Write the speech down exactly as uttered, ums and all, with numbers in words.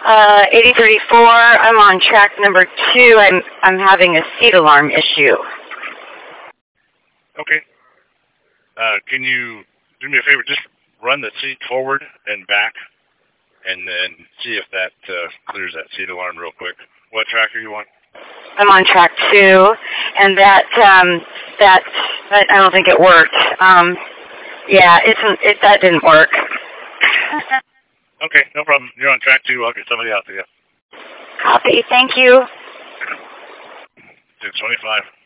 Uh, eighty thirty-four, I'm on track number two. I'm, I'm having a seat alarm issue. Okay. Uh, can you do me a favor? Just run the seat forward and back, and then see if that uh, clears that seat alarm real quick. What track are you on? I'm on track two, and that, um, that, that I don't think it worked. Um, yeah, it's, it, that didn't work. Okay, no problem. You're on track two. I'll get somebody out to you. Copy. Thank you. six twenty-five.